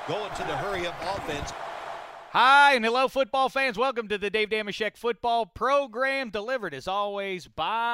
going to the hurry-up offense. Hi and hello, football fans. Welcome to the Dave Dameshek football program, delivered as always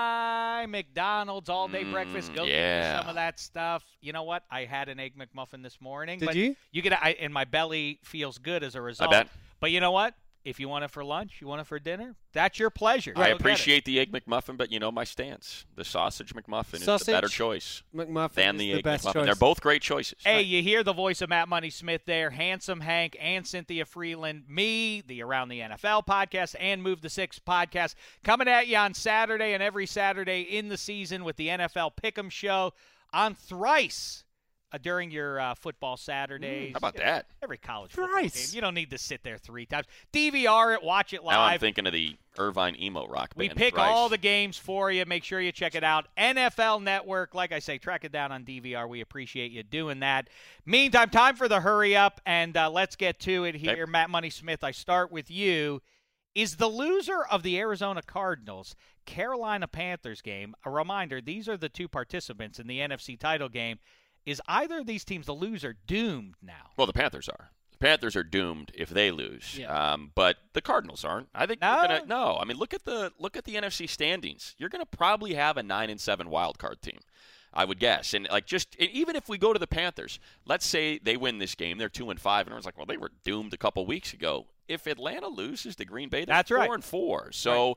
by McDonald's all-day breakfast. Go get some of that stuff. You know what? I had an Egg McMuffin this morning. Did you? And my belly feels good as a result. I bet. But you know what? If you want it for lunch, you want it for dinner, that's your pleasure. I appreciate the Egg McMuffin, but you know my stance. The Sausage McMuffin is the better choice McMuffin than the Egg best McMuffin. choice. They're both great choices. Hey, you hear the voice of Matt Money Smith there, Handsome Hank and Cynthia Freeland, me, the Around the NFL podcast, and Move the Six podcast, coming at you on Saturday and every Saturday in the season with the NFL Pick'em Show on thrice during your football Saturdays. How about that? Every college football game. You don't need to sit there 3 times. DVR it, watch it live. Now I'm thinking of the Irvine emo rock band. We pick thrice. all the games for you. Make sure you check it out. NFL Network, like I say, track it down on DVR. We appreciate you doing that. Meantime, time for the hurry up, and let's get to it here. Okay. Matt Money Smith, I start with you. Is the loser of the Arizona Cardinals Carolina Panthers game, a reminder, these are the two participants in the NFC title game, is either of these teams, the loser, doomed now? Well, the Panthers are. The Panthers are doomed if they lose. Yeah. But the Cardinals aren't. I think No? I mean, look at the NFC standings. You're gonna probably have a 9-7 wild card team, I would guess. And even if we go to the Panthers, let's say they win this game, they're 2-5, and everyone's like, well, they were doomed a couple weeks ago. If Atlanta loses to Green Bay, That's right. 4-4. So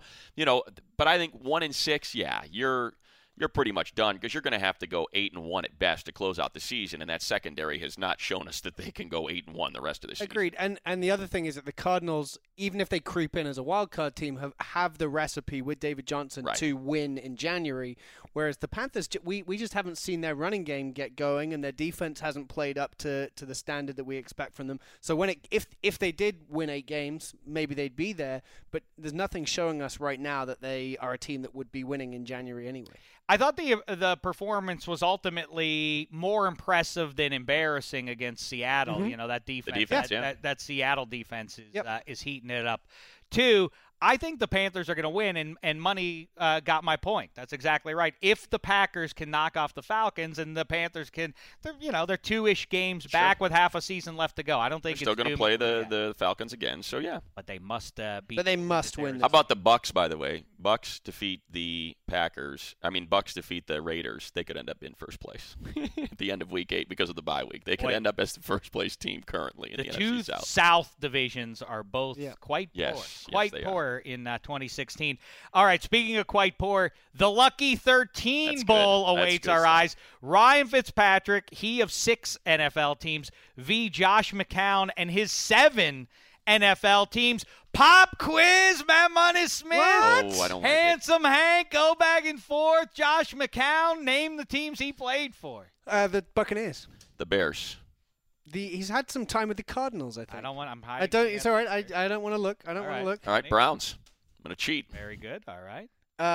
but I think 1-6, yeah, you're pretty much done because you're going to have to go 8-1 at best to close out the season, and that secondary has not shown us that they can go 8-1 the rest of the season. Agreed. And the other thing is that the Cardinals, even if they creep in as a wild card team, have the recipe with David Johnson to win in January, whereas the Panthers, we just haven't seen their running game get going, and their defense hasn't played up to the standard that we expect from them. So if they did win 8 games, maybe they'd be there, but there's nothing showing us right now that they are a team that would be winning in January anyway. I thought the performance was ultimately more impressive than embarrassing against Seattle. Mm-hmm. You know, that defense, The defense, that Seattle defense is heating it up. 2, I think the Panthers are going to win, and Money got my point. That's exactly right. If the Packers can knock off the Falcons and the Panthers they're 2-ish games back with half a season left to go. I don't think They're still going to play the Falcons again, so yeah. But they must beat. But they must win. How about the Bucks, by the way? Bucks defeat the Packers. Bucks defeat the Raiders. They could end up in first place at the end of Week 8 because of the bye week. They could end up as the first place team currently in the two NFC South. South divisions are both quite poor. Quite poor in 2016. All right, speaking of quite poor, the Lucky 13 Bowl awaits our eyes. Ryan Fitzpatrick, he of 6 NFL teams, v. Josh McCown and his 7 NFL teams. Pop quiz, Matt Money Smith. Oh, I don't like Handsome Hank, go back and forth. Josh McCown, name the teams he played for. The Buccaneers. The Bears. He's had some time with the Cardinals, I think. I don't want. I'm hiding. I don't. It's all right. I don't want to look. I don't want to look. All right, Browns. I'm going to cheat. Very good. All right.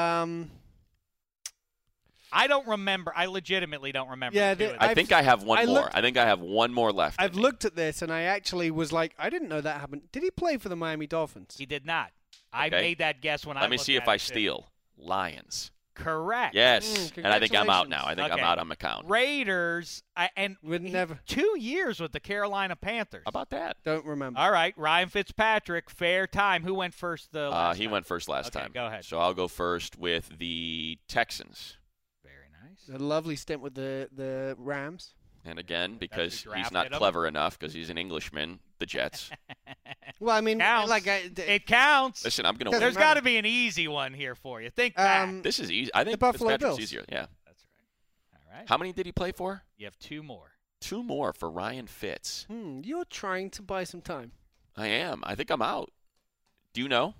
I don't remember. I legitimately don't remember. Yeah, I think I have one more. I think I have one more left. I've looked at this, and I actually was like, I didn't know that happened. Did he play for the Miami Dolphins? He did not. I made that guess when I Let me see if I steal. Lions. Correct. Yes. And I think I'm out now. I think I'm out on McCown. Raiders, and would never 2 years with the Carolina Panthers. How about that? Don't remember. All right, Ryan Fitzpatrick, fair time. Who went first the last He time? went first last time. Go ahead. So I'll go first with the Texans. Very nice. A lovely stint with the Rams. And again, because he's not clever enough, because he's an Englishman, the Jets. Well, I mean, counts. It counts. Listen, I'm going to. There's got to be an easy one here for you. Think back. This is easy. I think the Buffalo Fitzpatrick's Bills. easier. Yeah. That's right. All right. How many did he play for? You have 2 more. 2 more for Ryan Fitz. You're trying to buy some time. I am. I think I'm out. Do you know?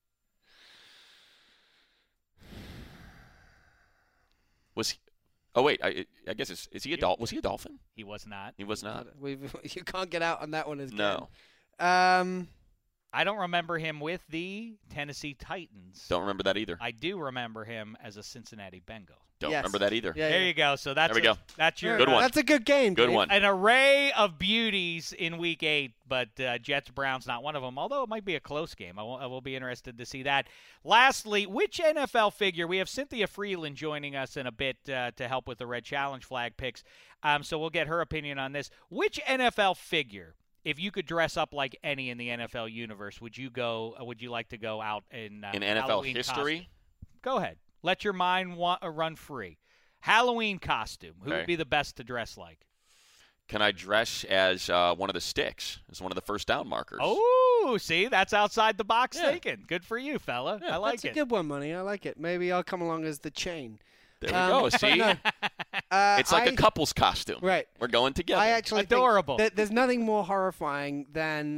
Was he? Oh wait, I guess is he a Dolphin? Was he a Dolphin? He was not. He was not. You can't get out on that one as No. I I don't remember him with the Tennessee Titans. Don't remember that either. I do remember him as a Cincinnati Bengal. Don't remember that either. Yeah, there you go. So that's there we go. That's your good one. That's a good game. Good Dave. one. An array of beauties in Week 8, but Jets Browns not one of them. Although it might be a close game, I will be interested to see that. Lastly, which NFL figure? We have Cynthia Freeland joining us in a bit to help with the Red Challenge flag picks. So we'll get her opinion on this. Which NFL figure, if you could dress up like any in the NFL universe, would you like to go out in NFL Halloween history? Costume? Go ahead. Let your mind run free. Halloween costume. Who would be the best to dress like? Can I dress as one of the sticks, as one of the first down markers? Oh, see, that's outside the box thinking. Good for you, fella. Yeah, I like it. That's a good one, Money. I like it. Maybe I'll come along as the chain. There we go. See? No, it's like a couple's costume. Right. We're going together. I actually adorable. Think there's nothing more horrifying than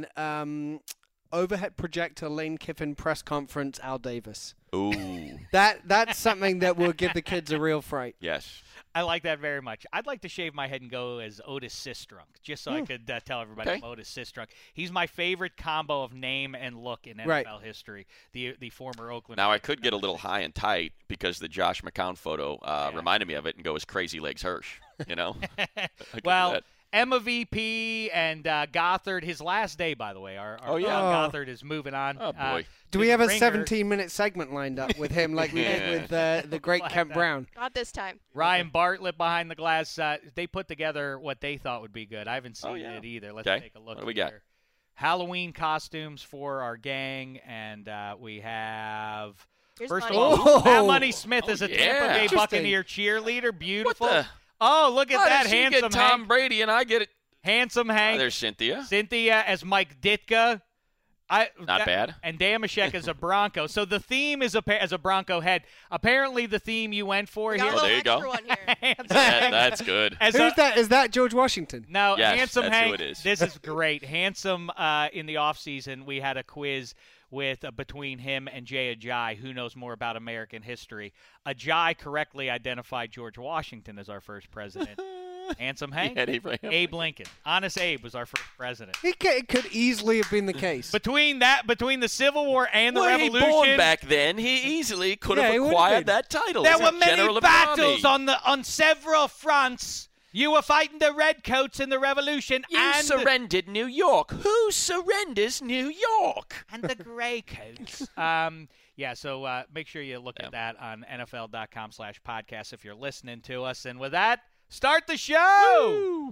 overhead projector Lane Kiffin press conference Al Davis. Ooh. That's something that will give the kids a real fright. Yes. I like that very much. I'd like to shave my head and go as Otis Sistrunk, just so I could tell everybody I'm Otis Sistrunk. He's my favorite combo of name and look in NFL history, the former Oakland. Now, I could get a little high and tight because the Josh McCown photo reminded me of it and go as Crazy Legs Hirsch, you know? Well, Emma VP and Gothard, his last day, by the way. Our Gothard is moving on. Oh, boy. Do we have a 17-minute segment lined up with him like we did with the great Kent Brown? Not this time. Ryan Bartlett behind the glass. They put together what they thought would be good. I haven't seen it either. Let's take a look. What do we got? Halloween costumes for our gang, and we have... Here's First Money. of all, Matt Money Smith is a Tampa Bay Interesting. Buccaneer cheerleader. Beautiful. What the? Oh, look at that. Does she Handsome get Tom Hank. Brady and I get it. Handsome Hank. Oh, there's Cynthia. Cynthia as Mike Ditka. Not bad. And Damashek as a Bronco. So the theme is as a Bronco head. Apparently the theme you went for here. here. there you go. One here. That's good. Who's that? Is that George Washington? No, yes, Handsome that's Hank. who it is. This is great. Handsome in the offseason, we had a quiz with between him and Jay Ajayi, who knows more about American history. Ajayi correctly identified George Washington as our first president. Handsome Hank, Abe Lincoln. Honest Abe was our first president. It could easily have been the case. Between the Civil War and the Revolution. He born back then, he easily could have acquired that title. There were many battles on several fronts. You were fighting the Redcoats in the Revolution. You surrendered New York. Who surrenders New York? And the Greycoats. So make sure you look at that on NFL.com/podcast if you're listening to us. And with that, start the show! Woo!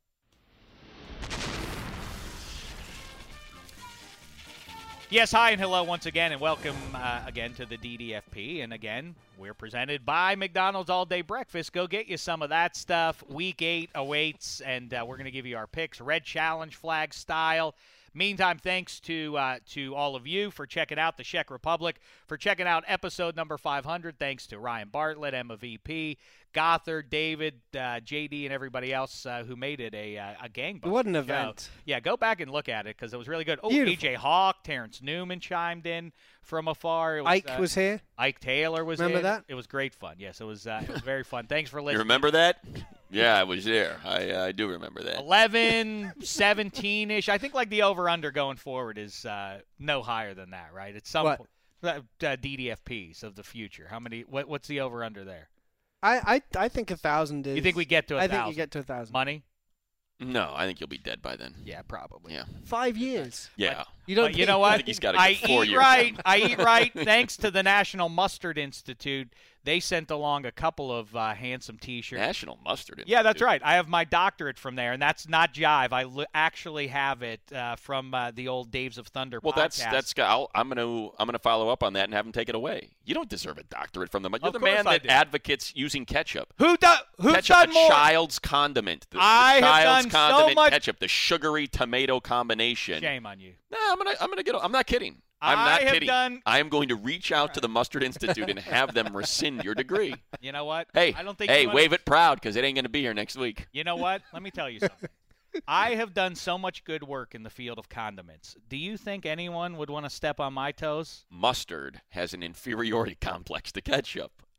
Yes, hi and hello once again, and welcome again to the DDFP. And again, we're presented by McDonald's All Day Breakfast. Go get you some of that stuff. Week 8 awaits, and we're going to give you our picks, Red Challenge flag style. Meantime, thanks to all of you for checking out the Czech Republic, for checking out episode number 500. Thanks to Ryan Bartlett, Emma VP, Gothard, David, JD, and everybody else who made it a gangbusters. What an event. Yeah, go back and look at it because it was really good. Oh, Beautiful. AJ Hawk, Terrence Newman chimed in from afar. Ike was here. Ike Taylor was Remember in. that? It was great fun. Yes, it was very fun. Thanks for listening. You remember that? Yeah, I was there. I do remember that. 11, 17-ish. I think like the over-under going forward is no higher than that, right? It's some DDFPs of the future. How many? What's the over-under there? I think 1,000 is. You think we get to 1,000? I think you get to 1,000. Money? No, I think you'll be dead by then. Yeah, probably. Yeah. 5 years. Yeah. You don't. You know what? I think he's got a good 4 years. I eat right. Thanks to the National Mustard Institute. They sent along a couple of handsome T-shirts. National Mustard Institute. Yeah, that's right. I have my doctorate from there, and that's not jive. I actually have it from the old Daves of Thunder podcast. Well, I'm gonna follow up on that and have him take it away. You don't deserve a doctorate from them. You're of the course man I that do. advocates using ketchup. Who's ketchup, done more? Child's condiment. The I have child's done condiment so much. ketchup, the sugary tomato combination. Shame on you. No, I'm gonna get. I'm not kidding. I'm not kidding. I am going to reach out to the Mustard Institute and have them rescind your degree. You know what? Hey, I don't think wave it proud because it ain't going to be here next week. You know what? Let me tell you something. I have done so much good work in the field of condiments. Do you think anyone would want to step on my toes? Mustard has an inferiority complex to ketchup,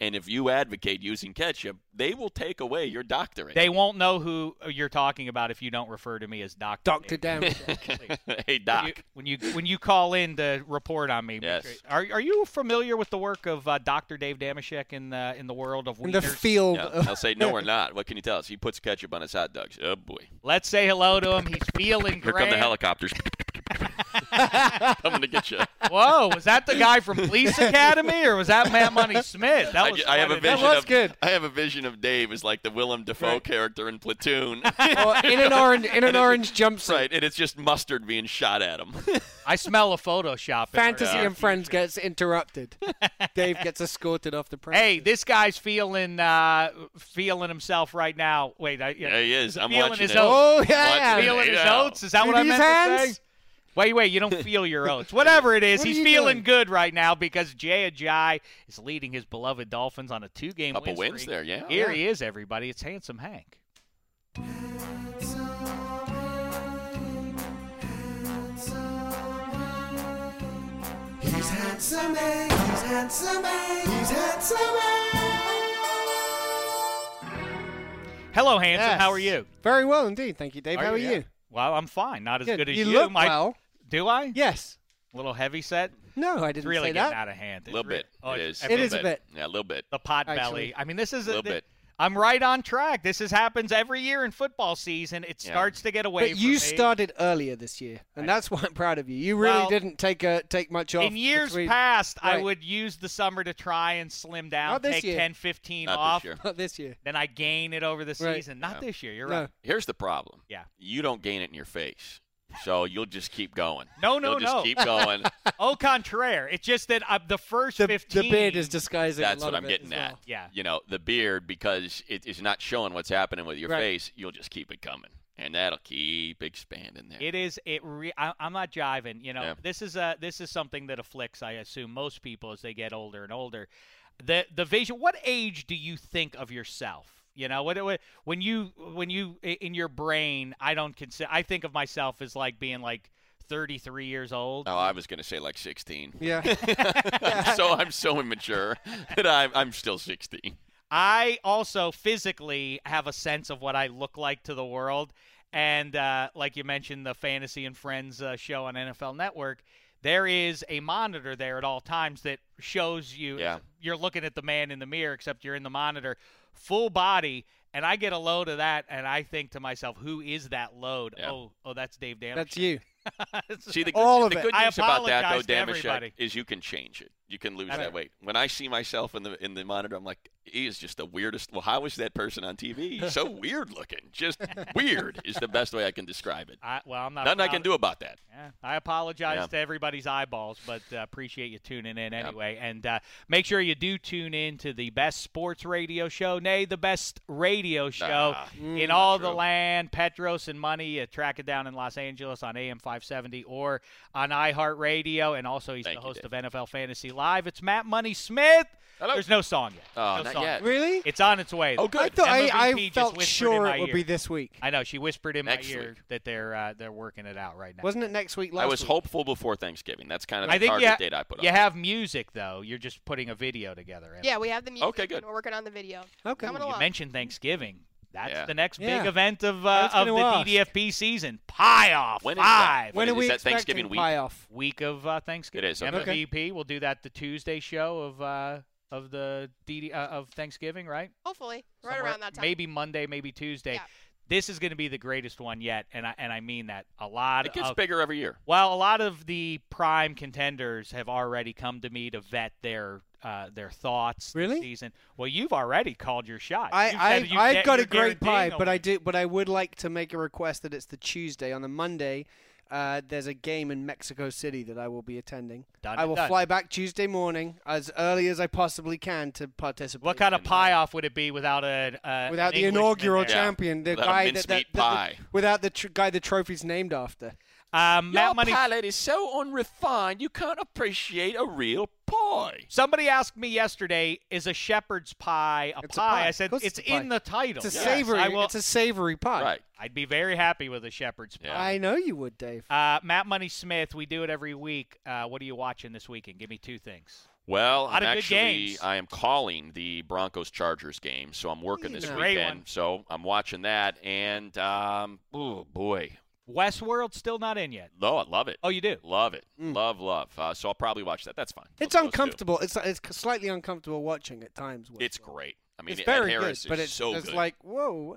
And if you advocate using ketchup, they will take away your doctorate. They won't know who you're talking about if you don't refer to me as Dr. Dr. Damashek. Hey, Doc. When you call in to report on me, yes. Are you familiar with the work of Dr. Dave Damashek in the world of wieners? In the field. Yeah, I'll say no, we're not. What can you tell us? He puts ketchup on his hot dogs. Oh boy. Let's say hello to him. He's feeling Here great. come the helicopters. Coming to get you. Whoa, was that the guy from Police Academy, or was that Matt Money Smith? That was good. I have a vision of Dave as like the Willem Dafoe character in Platoon. In an orange jumpsuit. Right, and it's just mustard being shot at him. I smell a Photoshop. Fantasy and Friends gets interrupted. Dave gets escorted off the premises. Hey, this guy's feeling himself right now. Wait, yeah, he is. I'm feeling watching his it. oats. Oh, yeah. Feeling his oats? Is that what I meant to say? Wait, you don't feel your oats. Whatever it is, he's feeling good right now because Jay Ajayi is leading his beloved Dolphins on a 2-game win streak. Couple wins there, yeah. Here he is, everybody. It's Handsome Hank. He's handsome Hank, he's handsome Hank, he's handsome Hank. Hello, Handsome. Yes. How are you? Very well indeed. Thank you, Dave. How are you? Well, I'm fine. Not as good as you. You look well. Do I? Yes. A little heavy set? No, I didn't it's really say getting that. out of hand. A little bit. Oh, it is. It is a bit. Yeah, a little bit. The pot belly. I mean, this is a little bit. I'm right on track. This happens every year in football season. It starts to get away from me. But you started earlier this year, and that's why I'm proud of you. You really didn't take much off. In years past, I would use the summer to try and slim down, take 10, 15 off. Not this year. Then I gain it over the season. Not this year. You're right. Here's the problem. Yeah. You don't gain it in your face. So you'll just keep going. You'll just keep going. Au contraire. It's just that the first 15. The beard is disguising. That's what I'm getting at. Well. Yeah. You know, the beard, because it is not showing what's happening with your face, you'll just keep it coming. And that'll keep expanding there. It is. I'm not jiving. You know, this is something that afflicts, I assume, most people as they get older and older. The vision. What age do you think of yourself? You know, when you in your brain, I think of myself as like being like 33 years old. Oh, I was going to say like 16. Yeah. I'm so immature that I'm still 16. I also physically have a sense of what I look like to the world. And like you mentioned, the Fantasy and Friends show on NFL Network, there is a monitor there at all times that shows you you're looking at the man in the mirror, except you're in the monitor, full body. And I get a load of that, and I think to myself, who is that load? Yeah. Oh, that's Dave Damashek. That's you. See, the good news about that, though, Damashek, is you can change it. You can lose that weight. When I see myself in the monitor, I'm like, he is just the weirdest. Well, how is that person on TV? He's so weird looking. Just weird is the best way I can describe it. I'm not. Nothing I can do about that. Yeah, I apologize to everybody's eyeballs, but appreciate you tuning in anyway. And make sure you do tune in to the best sports radio show, nay, the best radio show in all the land. Petros and Money, track it down in Los Angeles on AM 570 or on iHeartRadio. And also he's the host of NFL Fantasy Live. It's Matt Money Smith. Hello. There's no song yet. Oh, not yet. Really? It's on its way. Oh, good. I felt sure it would be this week. I know. She whispered in my ear that they're working it out right now. Wasn't it next week? I was hopeful before Thanksgiving. That's kind of the target date I put on. You have music, though. You're just putting a video together. Yeah, we have the music. Okay, good. We're working on the video. Okay. You mentioned Thanksgiving. That's the next big event of the DDFP season. Pie Off. When 5. When are we expecting Thanksgiving week? Pie Off? Week of Thanksgiving. It is. Okay. MVP. We'll do that the Tuesday show of the of Thanksgiving, right? Hopefully, right around that time. Maybe Monday, maybe Tuesday. Yeah. This is going to be the greatest one yet, and I mean that. It gets bigger every year. Well, a lot of the prime contenders have already come to me to vet their thoughts this season. Well, you've already called your shot. I've got a great pie, but I would like to make a request that it's the Tuesday. On the Monday, there's a game in Mexico City that I will be attending. I will fly back Tuesday morning as early as I possibly can to participate. What kind of pie off would it be without the inaugural champion, the guy without the guy the trophy's named after? Your palate is so unrefined, you can't appreciate a real pie. Somebody asked me yesterday, is a shepherd's pie a pie? I said, it's in the title. It's a savory. It's a savory pie. Right. I'd be very happy with a shepherd's pie. Yeah. I know you would, Dave. Matt Money Smith, we do it every week. What are you watching this weekend? Give me two things. Well, I am calling the Broncos-Chargers game, so I'm working this weekend. So I'm watching that, and, oh, boy. Westworld's still not in yet. No, I love it. Oh, you do? Love it. Love. So I'll probably watch that. That's fine. It's uncomfortable. It's slightly uncomfortable watching at times. It's great. I mean, it's very Ed Harris good, but it's so good. like, whoa.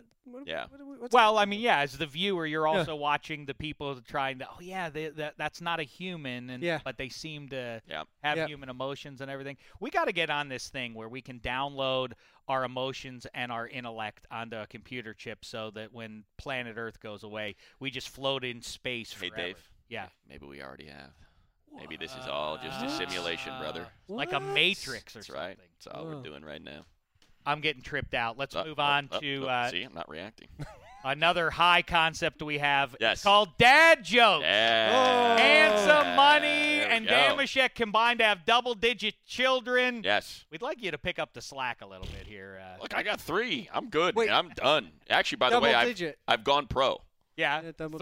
As the viewer, you're also watching the people trying to, that's not a human, but they seem to have human emotions and everything. We got to get on this thing where we can download our emotions and our intellect onto a computer chip so that when planet Earth goes away, we just float in space forever. Hey, Dave. Yeah. Maybe we already have. Maybe this is all just a simulation, brother. Like a Matrix or That's something. Right. That's all we're doing right now. I'm getting tripped out. Let's move on to see, I'm not reacting. Another high concept we have. Yes. It's called dad jokes. Yeah. Handsome Money and Damashek combined to have double-digit children. Yes. We'd like you to pick up the slack a little bit here. Look, I got 3. I'm good. Wait. I'm done. Actually, by the way, I've gone pro. Yeah,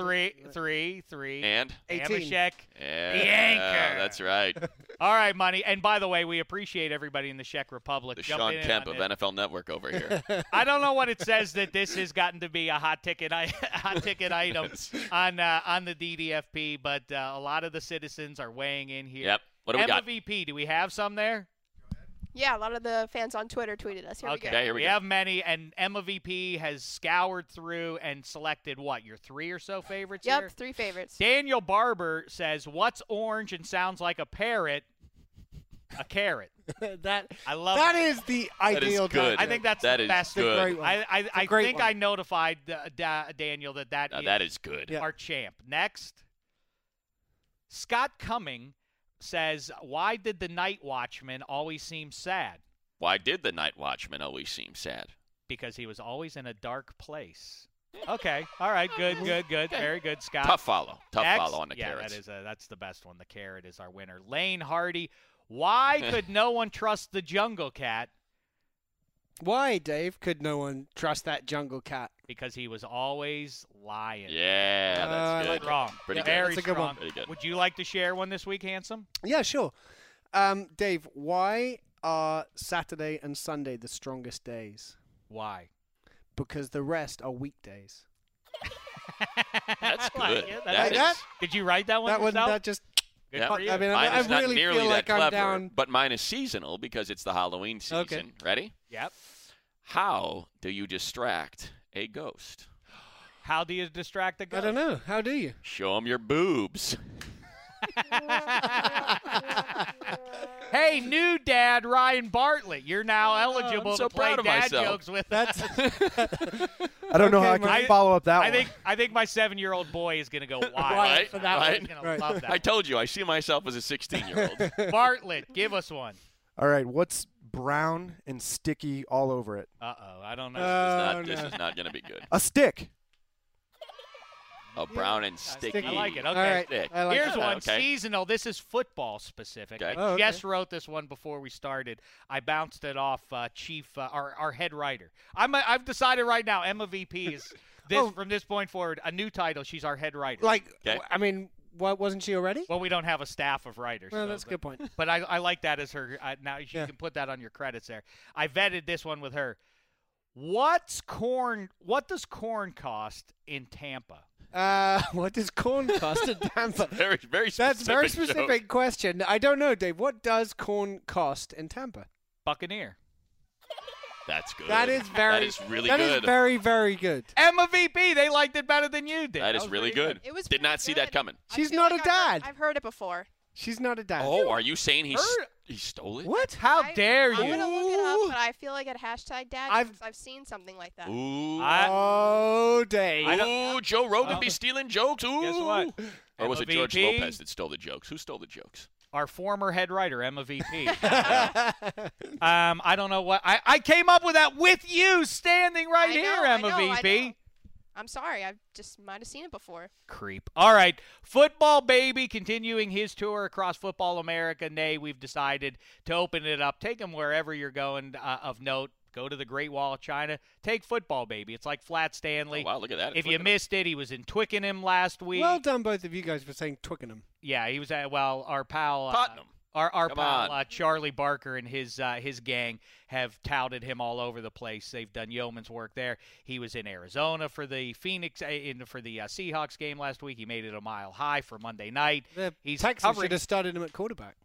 3, and 18. Damashek, the anchor. That's right. All right, Money. And by the way, we appreciate everybody in the Czech Republic. The Sean Kemp of NFL Network over here. I don't know what it says that this has gotten to be a hot ticket item on the DDFP, but a lot of the citizens are weighing in here. Yep. What do we got? MVP, do we have some there? Yeah, a lot of the fans on Twitter tweeted us. Here we go. Here we have many, and Emma VP has scoured through and selected your 3 or so favorites Yep, here? 3 favorites. Daniel Barber says, what's orange and sounds like a parrot? A carrot. I love that. Is the ideal. That is good. I think that's the best. Good. I think I notified Daniel that is good. Our champ. Next, Scott Cumming says, why did the night watchman always seem sad? Why did the night watchman always seem sad? Because he was always in a dark place. Okay. All right. Good. Very good, Scott. Tough follow Next, on the carrots. That's the best one. The carrot is our winner. Lane Hardy, why could no one trust the jungle cat? Why, Dave, could no one trust that jungle cat? Because he was always lying. Yeah, that's good. Strong. Pretty good. Very that's a good strong. one. Pretty good. Would you like to share one this week, Handsome? Yeah, sure. Dave, why are Saturday and Sunday the strongest days? Why? Because the rest are weekdays. That's good. That? Did you write that one That yourself? that just. Good for you. I mean, mine is I really not nearly feel like that clever, I'm down. but mine is seasonal because it's the Halloween season. Okay. Ready? Yep. How do you distract a ghost? How do you distract the ghost? I don't know. How do you? Show them your boobs. Hey, new dad Ryan Bartlett, you're now eligible I'm so to play proud of dad myself. jokes with That's. I don't know how I can follow up that one. I think my 7-year-old boy is going to go wild Right, for that right. one. He's going to love that. I told you, I see myself as a 16-year-old. Bartlett, give us one. All right, what's brown and sticky all over it? Uh-oh, I don't know. This is not going to be good. A stick. Oh, brown and sticky. I like it. Okay. All right. Stick. I like Here's that. one, Okay. seasonal. This is football specific. Okay. I just wrote this one before we started. I bounced it off our head writer. I've decided right now, Emma VP is from this point forward a new title. She's our head writer. Okay. I mean, wasn't she already? Well, we don't have a staff of writers. Well, that's a good point. But I like that as her. Now you can put that on your credits there. I vetted this one with her. What does corn cost in Tampa? What does corn cost in Tampa? Very, very specific. That's a very joke. specific question. I don't know, Dave. What does corn cost in Tampa? Buccaneer. That's good. That is very. That is really that good. That is very, very good. Emma VP, they liked it better than you did. That is really good. It was Did not see that good. coming. She's I feel not like a dad. I've heard it before. She's not a dad. Oh, are you saying he stole it? What? How dare I'm you? gonna look it up, but I feel like at hashtag dad I've seen something like that. Ooh. Oh, Dave. Ooh, Joe Rogan be stealing jokes. Ooh. Guess what? Or was it Emma George VP? Lopez that stole the jokes? Who stole the jokes? Our former head writer, Emma VP. I don't know what. I came up with that with you standing right here, Emma VP. I'm sorry. I just might have seen it before. Creep. All right. Football Baby continuing his tour across Football America. Nay, we've decided to open it up. Take him wherever you're going of note. Go to the Great Wall of China. Take Football Baby. It's like Flat Stanley. Oh, wow, look at that. If you missed it, he was in Twickenham last week. Well done, both of you guys, for saying Twickenham. Yeah, he was at, our pal. Tottenham. Our pal Charlie Barker and his gang have touted him all over the place. They've done yeoman's work there. He was in Arizona for the Seahawks game last week. He made it a mile high for Monday night. He's Texans should have started him at quarterback.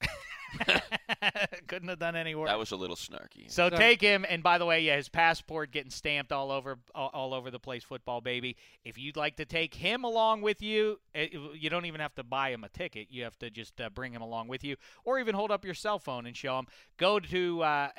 Couldn't have done any worse. That was a little snarky. So take him, and by the way, his passport getting stamped all over the place, football baby. If you'd like to take him along with you, you don't even have to buy him a ticket. You have to just bring him along with you, or even hold up your cell phone and show him. Go to at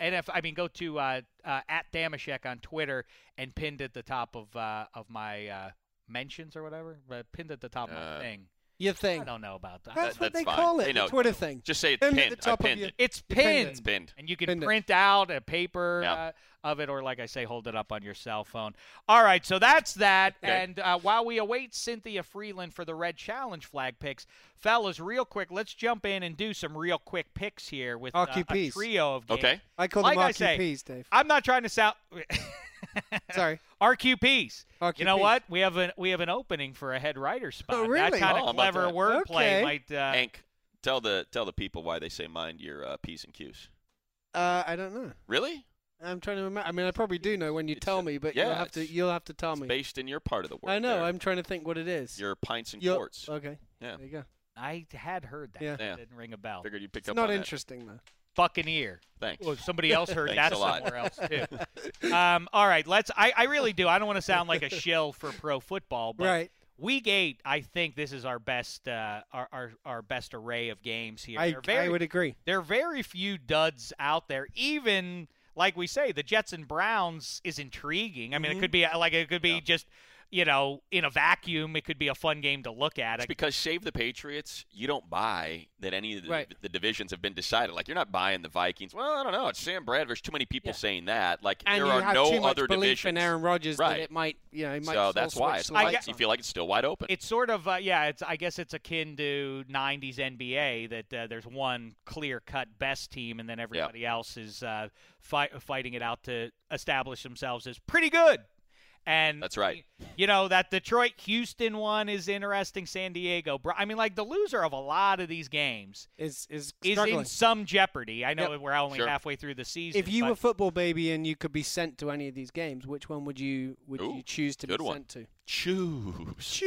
Damashek on Twitter and pinned at the top of my mentions or whatever, pinned at the top of my thing. Your thing. I don't know about that. That's what they fine. call it. The Twitter thing. Just say it's pinned. I pinned it. It's pinned. It's pinned. And you can print out a paper of it, or like I say, hold it up on your cell phone. All right, so that's that. Okay. And while we await Cynthia Freeland for the Red Challenge flag picks, fellas, real quick, let's jump in and do some real quick picks here with a trio of games. Okay. I call them RQPs, Dave. I'm not trying to sound Sorry. RQPs. You know what? We have an opening for a head writer spot. Oh, really? That kind of clever wordplay might. Hank, tell the people why they say mind your P's and Q's. I don't know. Really? I'm trying to remember. I mean, I probably do know when you tell me, but you'll have to tell me. Based in your part of the world. I know. There. I'm trying to think what it is. Your pints and quarts. Okay. Yeah. There you go. I had heard that. Yeah. It didn't ring a bell. Figured you picked up on that. It's not interesting, though. Buccaneer. Thanks. Well, somebody else heard that somewhere else, too. All right. I really do. I don't want to sound like a shill for pro football, but Week 8, I think this is our best our best array of games here. I would agree. There are very few duds out there. Even, like we say, the Jets and Browns is intriguing. I mean, it could be just – in a vacuum, it could be a fun game to look at. It's because save the Patriots, you don't buy that any of the divisions have been decided. Like, you're not buying the Vikings. Well, I don't know. It's Sam Bradford. There's too many people saying that. Like, and there are no other belief divisions. in Aaron Rodgers that it might, So that's why you feel like it's still wide open. It's sort of, I guess it's akin to 90s NBA that there's one clear-cut best team, and then everybody else is fighting it out to establish themselves as pretty good. And that's right. That Detroit-Houston one is interesting. San Diego. I mean, like, the loser of a lot of these games is in some jeopardy. I know we're only halfway through the season. If you were football baby and you could be sent to any of these games, which one would you choose to be sent to? Choose.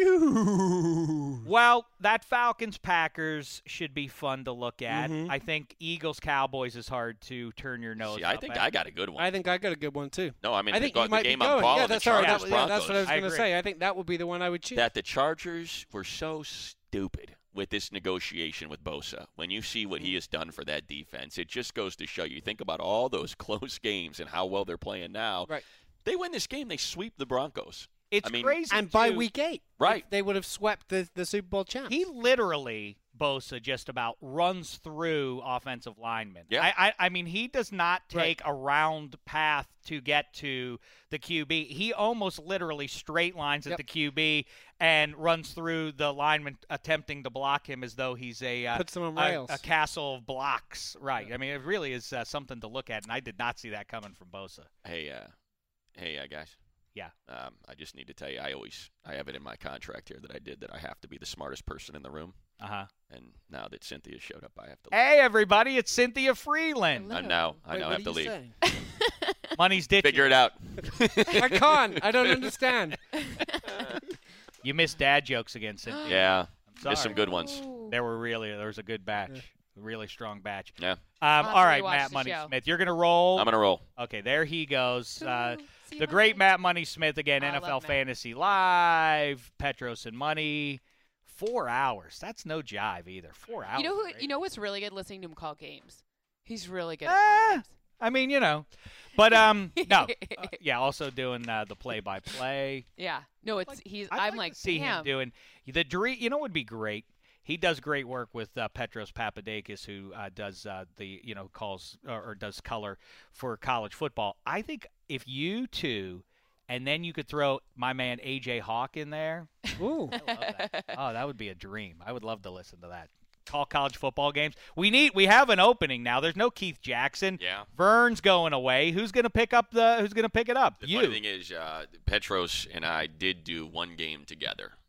Well, that Falcons-Packers should be fun to look at. I think Eagles-Cowboys is hard to turn your nose I think I got a good one. I think I got a good one, too. No, I mean, I think the game I'm calling, the Chargers-Broncos. That's what I was going to say. I think that would be the one I would choose. That the Chargers were so stupid with this negotiation with Bosa. When you see what he has done for that defense, it just goes to show you. Think about all those close games and how well they're playing now. Right. They win this game, they sweep the Broncos. It's crazy. And by week 8, right, they would have swept the Super Bowl champs. He literally, Bosa, just about runs through offensive linemen. Yeah. I mean, he does not take a round path to get to the QB. He almost literally straight lines at the QB and runs through the lineman attempting to block him as though he's puts them on rails. A castle of blocks. Right. Yeah. I mean, it really is something to look at, and I did not see that coming from Bosa. Hey, guys. Yeah. I just need to tell you, I have it in my contract here that I have to be the smartest person in the room. And now that Cynthia showed up, I have to leave. Hey, everybody, it's Cynthia Freeland. I know. I have to leave. Money's ditching. Figure it out. I can't. I don't understand. You missed dad jokes again, Cynthia. Yeah. Missed some good ones. There was a good batch. Yeah. A really strong batch. Yeah. All right, Matt Money Smith. You're going to roll? I'm going to roll. Okay, there he goes. The great Matt Money Smith again, NFL Fantasy Live, Petros and Money. 4 hours. That's no jive either. 4 hours. You know what's really good? Listening to him call games. He's really good at calling games. I mean, But no. Also doing the play-by-play. Yeah. No, I'm like see him doing the dream. What would be great? He does great work with Petros Papadakis, who does calls or does color for college football. I think if you two, and then you could throw my man AJ Hawk in there. Ooh, I love that. Oh, that would be a dream. I would love to listen to that. Call college football games. We have an opening now. There's no Keith Jackson. Yeah. Vern's going away. Who's going to pick it up? The funny thing is, Petros and I did do one game together.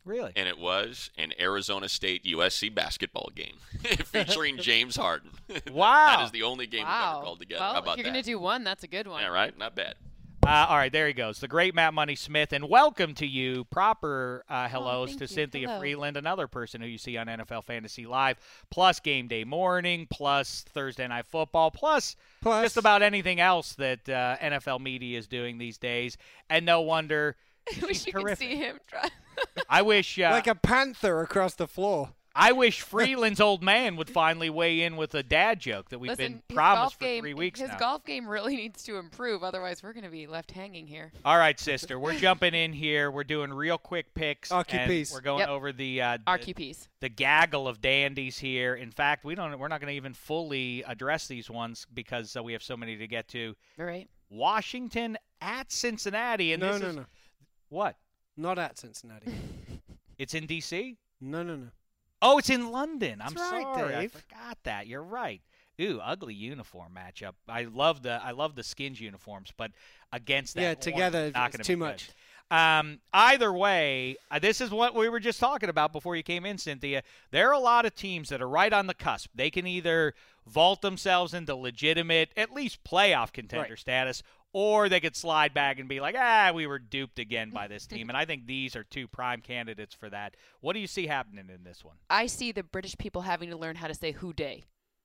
Really? And it was an Arizona State USC basketball game featuring James Harden. Wow. That is the only game we've ever called together. Well, How about if you're going to do one, that's a good one. Yeah, right? Not bad. All right, there he goes. The great Matt Money Smith. And welcome to you. Proper hellos to Cynthia Freeland, another person who you see on NFL Fantasy Live, plus Game Day Morning, plus Thursday Night Football, plus just about anything else that NFL media is doing these days. And no wonder I wish you could see him try. I wish like a panther across the floor. I wish Freeland's old man would finally weigh in with a dad joke that we've been promised for 3 weeks now. His golf game really needs to improve, otherwise we're going to be left hanging here. All right, sister, we're jumping in here. We're doing real quick picks. RQPs. We're going over the RQPs. The gaggle of dandies here. In fact, we're not going to even fully address these ones because we have so many to get to. All right. Washington at Cincinnati. And no. What? Not at Cincinnati. It's in D.C.? No. Oh, it's in London. That's I'm right, sorry. Dave. I forgot that. You're right. Ooh, ugly uniform matchup. I love the Skins uniforms, but against that, together it's not it's too much. Either way, this is what we were just talking about before you came in, Cynthia. There are a lot of teams that are right on the cusp. They can either vault themselves into legitimate, at least playoff contender status, or they could slide back and be like, we were duped again by this team. And I think these are two prime candidates for that. What do you see happening in this one? I see the British people having to learn how to say who day.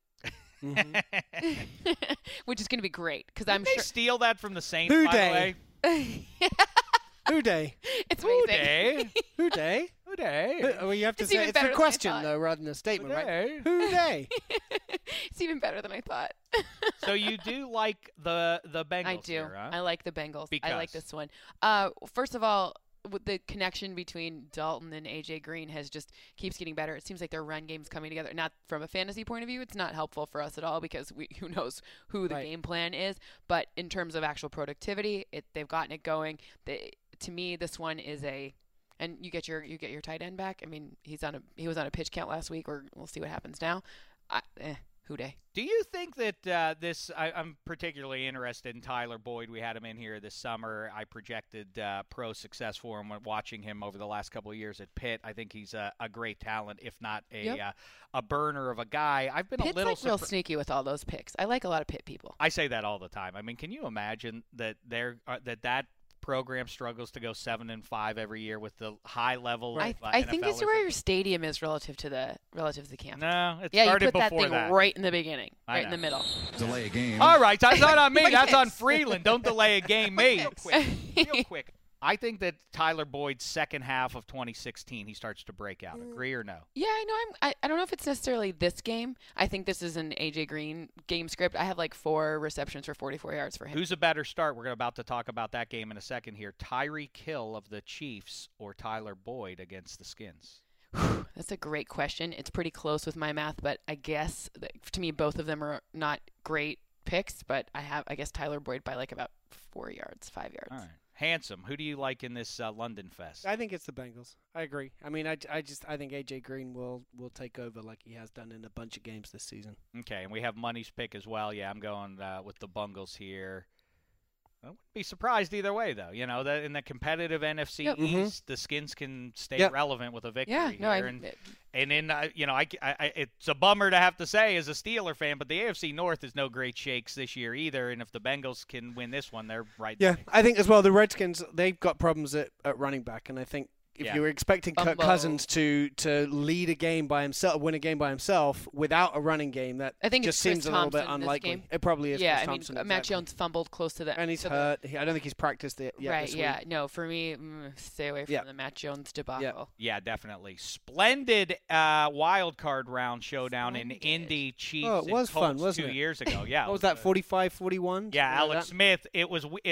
Which is going to be great because I'm sure they steal that from the Saints. Who by day? The way? Who day? It's Who amazing. day? Who day? Who day? Well, you have to It's say even it's a better than I question thought. though, rather than a statement, Who right? day? Who day? It's even better than I thought. So you do like the Bengals? I do. Here, huh? I like the Bengals. Because? I like this one. First of all, with the connection between Dalton and AJ Green just keeps getting better. It seems like their run game's coming together. Not from a fantasy point of view, it's not helpful for us at all because who knows who the game plan is. But in terms of actual productivity, they've gotten it going. To me, this one is and you get your tight end back. I mean, he was on a pitch count last week, or we'll see what happens now. Who day? Do you think that I'm particularly interested in Tyler Boyd. We had him in here this summer. I projected pro success for him when watching him over the last couple of years at Pitt. I think he's a great talent, if not a burner of a guy. I've been Pitt's a little real sneaky with all those picks. I like a lot of Pitt people. I say that all the time. I mean, can you imagine that that program struggles to go 7-5 every year with the high level of I think this is where your stadium is relative to the campus. No, it you started put that before thing that. right in the beginning, right in the middle. Delay a game. All right, that's not on me. That's on Freeland. Don't delay a game, me. Real quick. I think that Tyler Boyd's second half of 2016, he starts to break out. Agree or no? Yeah, I know. I don't know if it's necessarily this game. I think this is an AJ Green game script. I have like 4 receptions for 44 yards for him. Who's a better start? We're about to talk about that game in a second here. Tyreek Hill of the Chiefs or Tyler Boyd against the Skins? That's a great question. It's pretty close with my math, but I guess to me both of them are not great picks. But I guess Tyler Boyd by like about 4 yards, 5 yards. All right. Handsome, who do you like in this London Fest? I think it's the Bengals. I agree. I mean, I think AJ Green will take over like he has done in a bunch of games this season. Okay, and we have Money's pick as well. Yeah, I'm going with the Bungles here. I wouldn't be surprised either way, though. You know, that in the competitive NFC East, the Skins can stay relevant with a victory here. And then, it's a bummer to have to say as a Steeler fan, but the AFC North is no great shakes this year either. And if the Bengals can win this one, they're right there. Yeah, I think as well the Redskins, they've got problems at running back, and I think if you were expecting Kirk Cousins to lead a game by himself, win a game by himself without a running game, that I think just it's seems Chris a little bit Thompson unlikely. game. It probably is. Yeah, Chris I mean, Thompson, Mac Jones fumbled close to that, and he's hurt. I don't think he's practiced it yet. Right? This Yeah. week. No, for me, stay away from the Mac Jones debacle. Yeah, definitely. Splendid wild card round showdown in Indy Chiefs. Oh, it was and Colts fun, wasn't 2 it? years ago. Yeah. What was that? 45-41. Yeah, Alex Smith. It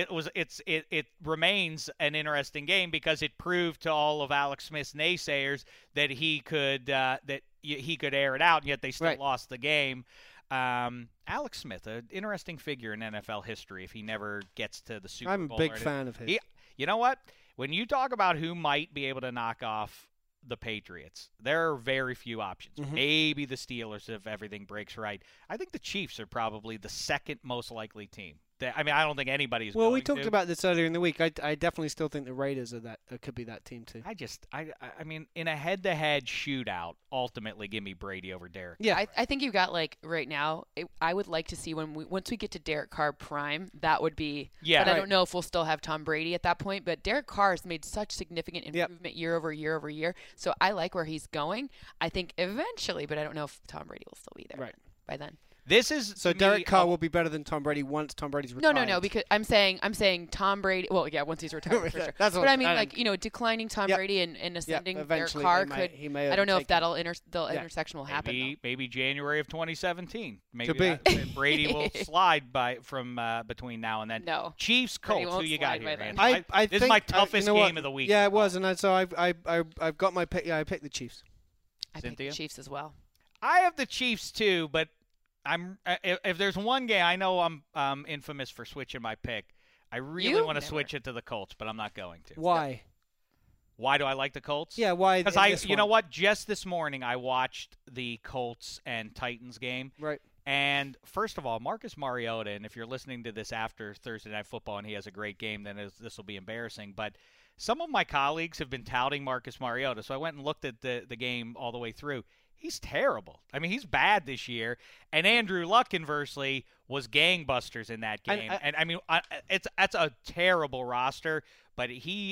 remains an interesting game because it proved to all of Alex Smith's naysayers that he could air it out, and yet they still lost the game. Alex Smith, an interesting figure in NFL history. If he never gets to the Super Bowl, I'm a big fan of his. You know what? When you talk about who might be able to knock off the Patriots, there are very few options. Maybe the Steelers if everything breaks right. I think the Chiefs are probably the second most likely team. I mean, I don't think anybody's. Well, going we talked to. about this earlier in the week. I definitely still think the Raiders are that could be that team too. I mean, in a head-to-head shootout, ultimately, give me Brady over Derek. Yeah, I think you got right now. I would like to see once we get to Derek Carr prime, that would be. Yeah. But I don't know if we'll still have Tom Brady at that point. But Derek Carr has made such significant improvement year over year over year. So I like where he's going. I think eventually, but I don't know if Tom Brady will still be there by then. This is so Derek Carr will be better than Tom Brady once Tom Brady's retired. No, because I'm saying Tom Brady. Well, yeah, once he's retired for sure. But I mean, declining Tom Brady and ascending Derek Carr could. I don't know if intersection will happen. Maybe January of 2017. Maybe Could be. Brady will slide from between now and then. No. Chiefs Colts. Who you got here, man? This is my toughest game of the week. Yeah, it was, and so I've got my pick. Yeah, I picked the Chiefs. I picked the Chiefs as well. I have the Chiefs too, but if there's one game, I know I'm infamous for switching my pick. I really want to switch it to the Colts, but I'm not going to. Why? Why do I like the Colts? Yeah, why? Because you know what? Just this morning I watched the Colts and Titans game. Right. And first of all, Marcus Mariota, and if you're listening to this after Thursday Night Football and he has a great game, then this will be embarrassing. But some of my colleagues have been touting Marcus Mariota, so I went and looked at the game all the way through. He's terrible. I mean, he's bad this year. And Andrew Luck, conversely, was gangbusters in that game. And I mean, that's a terrible roster. But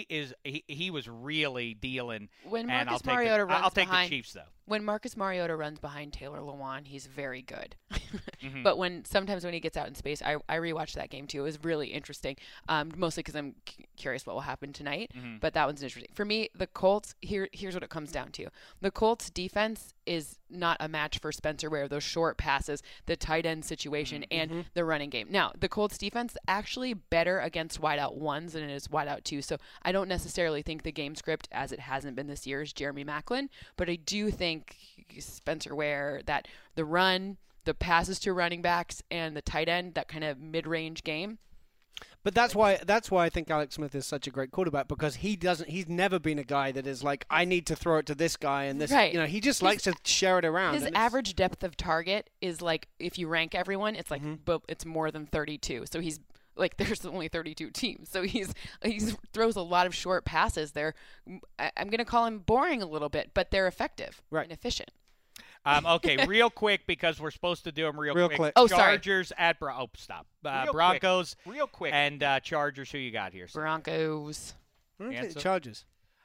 he was really dealing. When Marcus Mariota runs I'll take behind, the Chiefs though. When Marcus Mariota runs behind Taylor Lewan, he's very good. But sometimes when he gets out in space, I rewatched that game too. It was really interesting, mostly because I'm curious what will happen tonight. But that one's interesting for me. The Colts. Here's what it comes down to: the Colts defense is not a match for Spencer Ware. Those short passes, the tight end situation, and the running game. Now, the Colts defense actually better against wideout ones than it is wideout two. So I don't necessarily think the game script, as it hasn't been this year, is Jeremy Maclin. But I do think Spencer Ware, that the run, the passes to running backs, and the tight end, that kind of mid-range game. But that's why I think Alex Smith is such a great quarterback, because he's never been a guy that is like, I need to throw it to this guy and this. Right. You know, he just likes to share it around. His average depth of target is like, if you rank everyone, it's like it's more than 32. So he's like, there's only 32 teams. So he throws a lot of short passes. I'm going to call him boring a little bit, but they're effective and efficient. Okay, real quick, because we're supposed to do them real quick. Oh, Chargers at stop. Broncos. Real quick. And Chargers. Who you got here? Broncos. Chargers.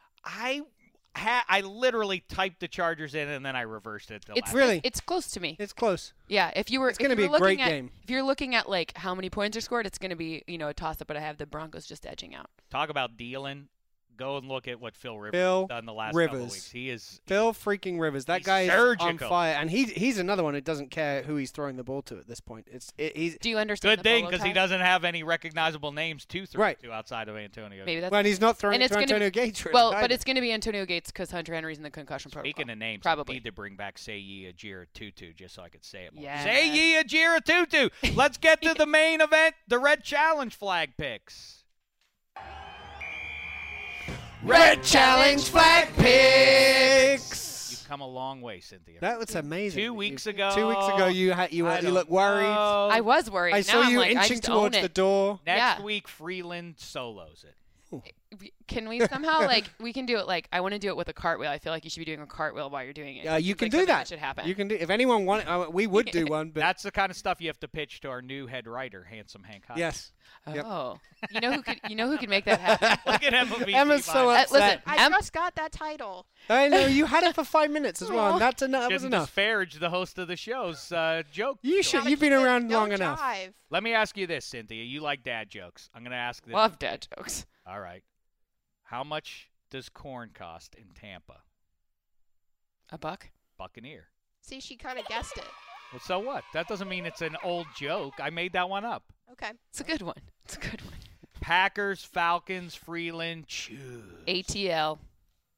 I literally typed the Chargers in and then I reversed it. It's close to me. It's close. Yeah, it's going to be a great game. If you're looking at like how many points are scored, it's going to be a toss up. But I have the Broncos just edging out. Talk about dealing. Go and look at what Phil Rivers has done the last couple of weeks. Phil freaking Rivers. That guy is on fire, and he's another one who doesn't care who he's throwing the ball to at this point. Do you understand? Good thing, because he doesn't have any recognizable names to throw to outside of Antonio. Maybe that's he's not throwing it to Antonio Gates. But it's going to be Antonio Gates because Hunter Henry's in the concussion protocol. Speaking of names, probably I need to bring back Seyi Ajira-Tutu just so I could say it more. Yeah. Seyi Ajira-Tutu. Let's get to the main event, the Red Challenge flag picks. Red Challenge flag picks. You've come a long way, Cynthia. That was amazing. 2 weeks ago. 2 weeks ago, you look worried. I was worried. I saw you inching towards the door. Next week, Freeland solos it. Can we somehow we can do it I want to do it with a cartwheel. I feel like you should be doing a cartwheel while you're doing it. You can do that. That should happen. You can do. If anyone want, we would do one. But that's the kind of stuff you have to pitch to our new head writer, Handsome Hank Hodges. Yes. Oh, you know who could make that happen? Look at Emma. Emma's so upset. Listen, I just got that title. I know you had it for 5 minutes as well, and that was enough. Disparage the host of the show's joke. You should. You've been around long enough. Let me ask you this, Cynthia. You like dad jokes. I'm going to ask this. Love dad jokes. All right. How much does corn cost in Tampa? $1. Buccaneer. See, she kind of guessed it. Well, so what? That doesn't mean it's an old joke. I made that one up. Okay. It's a good one. Packers, Falcons, Freeland, choose. ATL.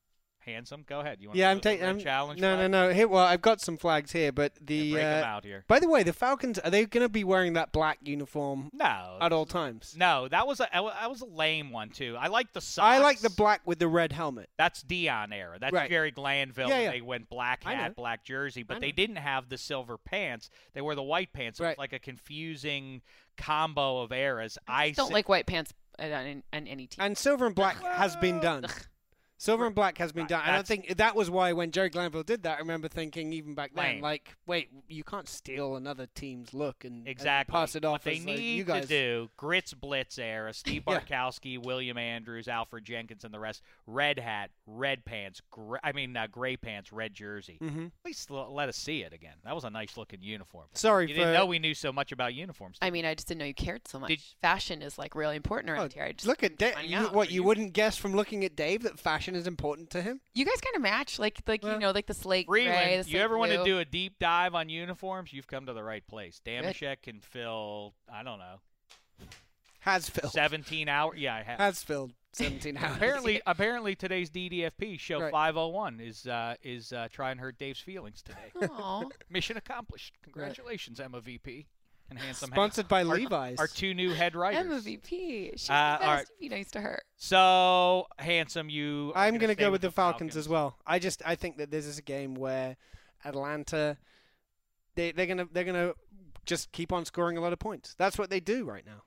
Handsome, go ahead. You want I'm to taking challenge? No. Here, well, I've got some flags here, but break them out here. By the way, the Falcons, are they going to be wearing that black uniform? No, at all times. No, that was a lame one too. I like the socks. I like the black with the red helmet. That's Dion era. That's right. Jerry Glanville. Yeah. They went black hat, black jersey, but they didn't have the silver pants. They wore the white pants. It was like a confusing combo of eras. I don't like white pants on any team. And silver and black has been done. Silver and black has been done. And I think that was why when Jerry Glanville did that, I remember thinking even back then, like, wait, you can't steal another team's look and pass it off. What they need to do, Grits Blitz era, Steve Bartkowski, William Andrews, Alfred Jenkins, and the rest, red hat, red pants, gray pants, red jersey. Mm-hmm. At least let us see it again. That was a nice-looking uniform. Sorry, you didn't know we knew so much about uniforms. I just didn't know you cared so much. Fashion is, like, really important around here. Look at Dave. You wouldn't guess from looking at Dave that fashion is important to him? You guys kind of match, like the slate gray, the slate you ever blue. want to do a deep dive on uniforms? You've come to the right place. Damashek can fill, I don't know. Has filled. 17 hours. Yeah, I have. Has filled 17 hours. Apparently today's DDFP show 501 is trying to hurt Dave's feelings today. Aww. Mission accomplished. Congratulations, Emma VP. And Handsome Sponsored by Levi's. Our two new head writers. Emma VP. She's the best. Right. Be nice to her. So, Handsome, I'm going to go with the Falcons as well. I think that this is a game where Atlanta, they're gonna just keep on scoring a lot of points. That's what they do right now.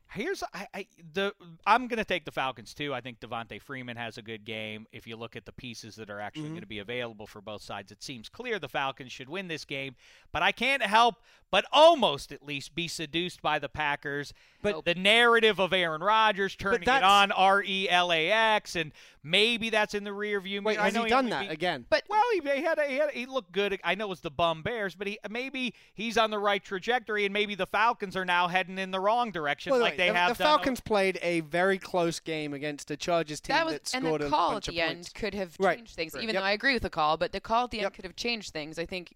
I'm going to take the Falcons too. I think Devontae Freeman has a good game. If you look at the pieces that are actually going to be available for both sides, it seems clear the Falcons should win this game. But I can't help but almost at least be seduced by the Packers. But the narrative of Aaron Rodgers turning it on RELAX, and maybe that's in the rearview mirror. Wait, has he done that again? But he looked good. I know it's the bum Bears, but maybe he's on the right trajectory, and maybe the Falcons are now heading in the wrong direction. The Falcons played a very close game against a Chargers team that scored a bunch of points. And the call at the end could have changed things, even though I agree with the call. But the call at the end could have changed things. I think,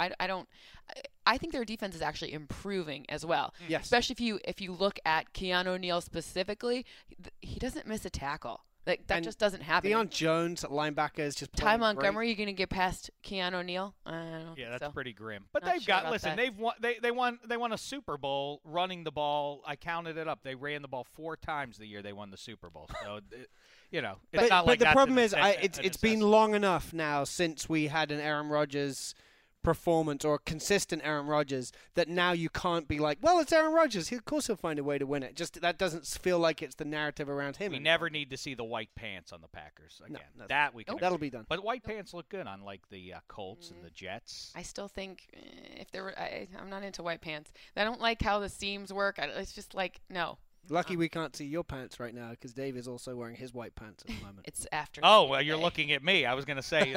I think their defense is actually improving as well. Yes. Especially if you look at Keanu Neal specifically, he doesn't miss a tackle. That just doesn't happen. Deion Jones at linebacker is just playing Ty Montgomery, you going to get past Keanu Neal? That's pretty grim. But they've got. Listen, they've won. They won a Super Bowl running the ball. I counted it up. They ran the ball 4 times the year they won the Super Bowl. So, it's not like. But the problem is, it's been long enough now since we had an Aaron Rodgers performance or a consistent Aaron Rodgers that now you can't be like, well, it's Aaron Rodgers. Of course he'll find a way to win it. Just that doesn't feel like it's the narrative around him. We never need to see the white pants on the Packers again. No, that'll be done. But white pants look good on like the Colts and the Jets. I still think I'm not into white pants. I don't like how the seams work. It's just like no. Lucky we can't see your pants right now because Dave is also wearing his white pants at the moment. It's after. Oh, well, you're looking at me. I was going to say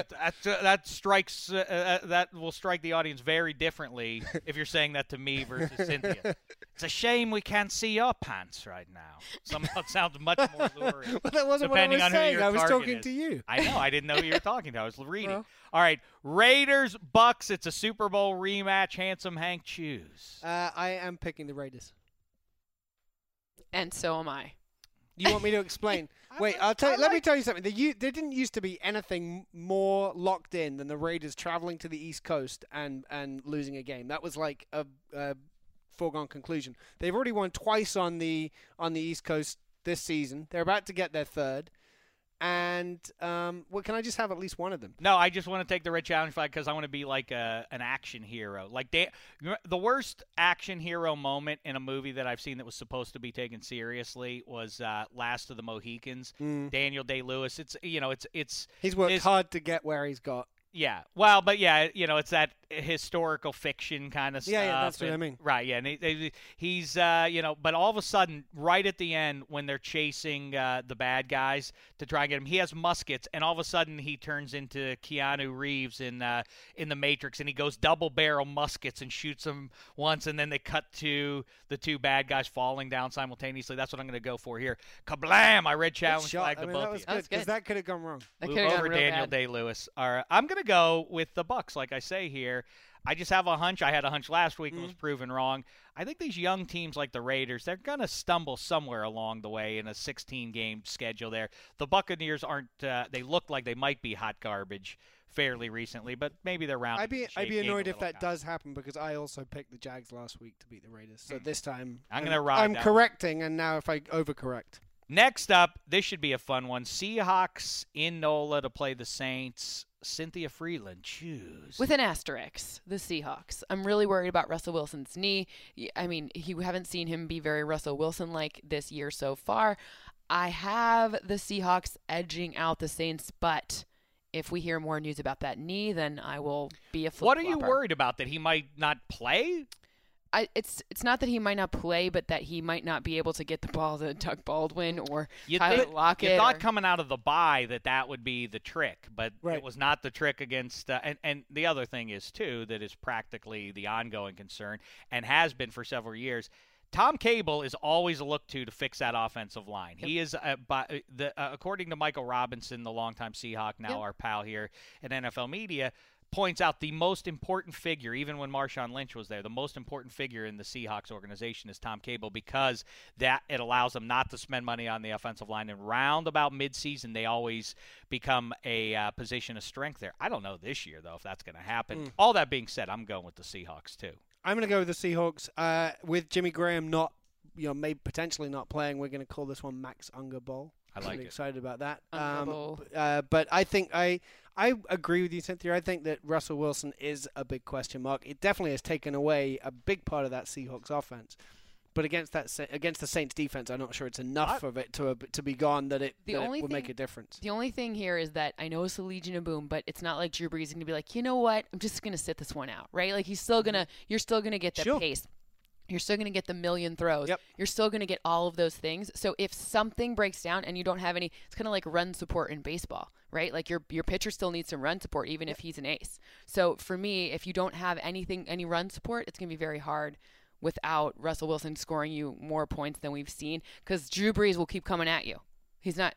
that will strike the audience very differently if you're saying that to me versus Cynthia. It's a shame we can't see your pants right now. Somehow it sounds much more lurid. Well, that wasn't what I was saying. I was talking to you. I know. I didn't know who you were talking to. I was reading. Well. All right. Raiders, Bucks. It's a Super Bowl rematch. Handsome Hank, choose. I am picking the Raiders. And so am I. You want me to explain? Wait, I'll tell you. Let me tell you something. There didn't used to be anything more locked in than the Raiders traveling to the East Coast and losing a game. That was like a foregone conclusion. They've already won twice on the East Coast this season. They're about to get their third. And can I just have at least one of them? No, I just want to take the red challenge flag because I want to be like an action hero. Like the worst action hero moment in a movie that I've seen that was supposed to be taken seriously was Last of the Mohicans. Daniel Day-Lewis. He's worked hard to get where he's got. Yeah. Well, but yeah, it's that historical fiction kind of stuff. Yeah, that's what I mean. Right, yeah. And he's, but all of a sudden, right at the end, when they're chasing the bad guys to try and get him, he has muskets, and all of a sudden he turns into Keanu Reeves in The Matrix, and he goes double-barrel muskets and shoots them once, and then they cut to the 2 bad guys falling down simultaneously. That's what I'm going to go for here. Kablam! I red challenge flag to both of you. That was good, because that could have gone wrong. Move over Daniel Day-Lewis. All right, I'm going to to go with the Bucs, like I say here. I just have a hunch. I had a hunch last week and was proven wrong. I think these young teams like the Raiders, they're going to stumble somewhere along the way in a 16-game schedule there. The Buccaneers aren't they look like they might be hot garbage fairly recently, but maybe they're round. I'd be annoyed if that does happen because I also picked the Jags last week to beat the Raiders. So this time I'm going to ride I'm correcting, and now if I overcorrect. Next up, this should be a fun one. Seahawks in NOLA to play the Saints. Cynthia Freeland, choose. With an asterisk, the Seahawks. I'm really worried about Russell Wilson's knee. I mean, you haven't seen him be very Russell Wilson-like this year so far. I have the Seahawks edging out the Saints, but if we hear more news about that knee, then I will be a flip-flopper. What are you worried about, that he might not play? It's not that he might not play, but that he might not be able to get the ball to Doug Baldwin or Tyler Lockett. You thought coming out of the bye that would be the trick, but right. It was not the trick against and the other thing is, too, that is practically the ongoing concern and has been for several years. Tom Cable is always looked to fix that offensive line. Yep. He is, according to Michael Robinson, the longtime Seahawk, now our pal here at NFL Media, points out the most important figure, even when Marshawn Lynch was there, the most important figure in the Seahawks organization is Tom Cable, because that it allows them not to spend money on the offensive line. And round about midseason, they always become a position of strength there. I don't know this year, though, if that's going to happen. All that being said, I'm going with the Seahawks, too. I'm going to go with the Seahawks. With Jimmy Graham maybe potentially not playing, we're going to call this one Max Unger Bowl. I like it. Excited about that. But I think I agree with you, Cynthia. I think that Russell Wilson is a big question mark. It definitely has taken away a big part of that Seahawks offense. But against the Saints defense, I'm not sure it's enough of it to be gone that it would make a difference. The only thing here is that I know it's the Legion of Boom, but it's not like Drew Brees is going to be like, you know what, I'm just going to sit this one out, right? Like you're still going to get that pace. You're still going to get the million throws. Yep. You're still going to get all of those things. So if something breaks down and you don't have any, it's kind of like run support in baseball, right? Like your pitcher still needs some run support, even if he's an ace. So for me, if you don't have any run support, it's going to be very hard without Russell Wilson scoring you more points than we've seen, because Drew Brees will keep coming at you. He's not,